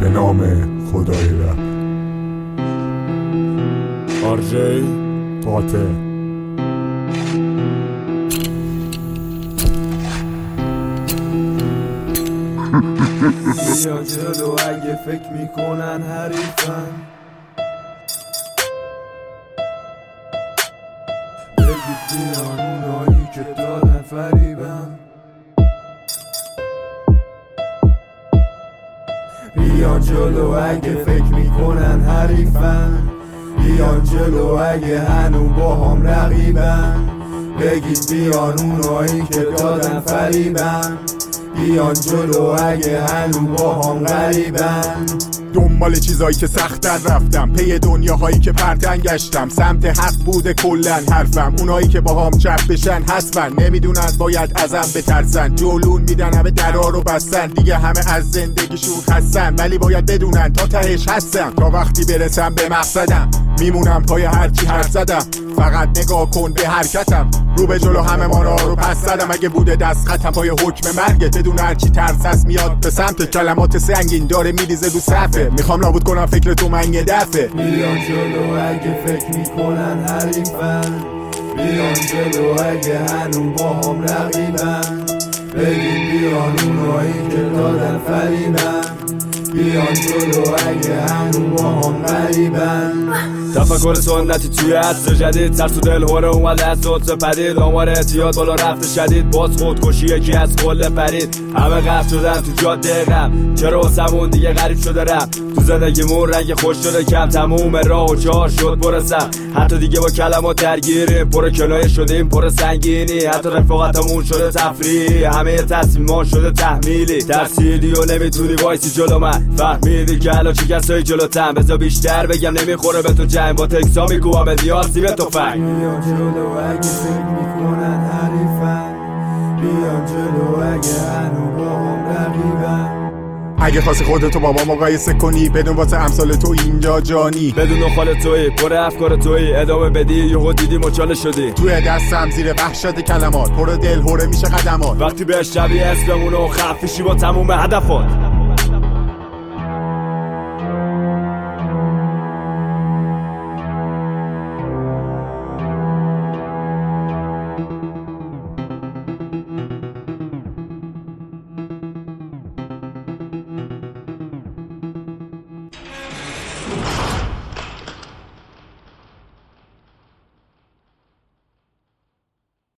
به نام خدای رب. آرژی قاطع. بیا جلو اگه فکر میکنن حریفن، بگید بیان اونایی که دادن فریبن. بیان جلو اگه فکر میکنن حریفن، بیان جلو اگه هنو با هم رقیبن. بگید بیان اونایی که دادن فریبن، بیان جلو اگه هنو با هم غریبن. دنبال چیزایی که سختن رفتم، پی دنیاهایی که پرتن گشتم. سمت حق بوده کلن حرفم، اونایی که با هم چپ بشن حسبن. نمیدونن باید ازم بترسن، جلون میدن همه درا رو بستن. دیگه همه از زندگیشون خستن، ولی باید بدونن تا تهش هستم. تا وقتی برسم به مقصدم میمونم پای هرچی حرف زدم. فقط نگاه کن به حرکتم، رو به جلو همه ما رو پس زدم. اگه بوده دست خطم پای حکم مرگت، بدون هرچی ترس هست میاد به سمت. کلمات سنگین داره میریزه رو صفه، میخوام نابود کنم فکر تو من یه دفعه. بیان جلو اگه فکر میکنن حریفن، بیان جلو اگه هنو با هم رقیبن. بگید بیان اونایی که دادن فریبن، بیان جلو اگه هنو با هم غریبن. تفکر سنتی توی عصر جدید، ترس و دلهوره اومده از صوت پدید. آمار اعتیاد بالا رفته شدید، باز خودکشی یکی از قله پرید. همه غرق شدن تو جاده غم، چرا واسمون دیگه غریب شده رم. تو زندگیمون رنگ خوش شده کم، تموم راه و چار شد برسم. حتی دیگه با کلمات درگیریم، پر کنایه شدیم پر سنگینی. حتی رفاقتمون شده تفریحی، همه تصمیم‌ها شده تحمیلی. ترسیدی و نمیتونی وایسی جلو من، فهمیدی که الان چه کسایی جلوتن. بذار بیشتر بگم نمیخوره به تو جنگ، با تکسا میکوبم دیارسی به تفنگ. بیان جلو اگه فکر میکنن حریفن، بیان جلو اگه هنو با هم رقیبن. اگه خواستی خودتو با ما مقایسه کنی، بدون واسه امثال تو اینجا جانی. بدون خال تویی، پر افکار تویی، ادامه بدی یهو دیدی مچاله شدی. توی دستم زیر وحشت کلمات، پر دل هوره میشه قدمات. وقتی بهش شبیه اسممونو خفیشی با تموم هدفات.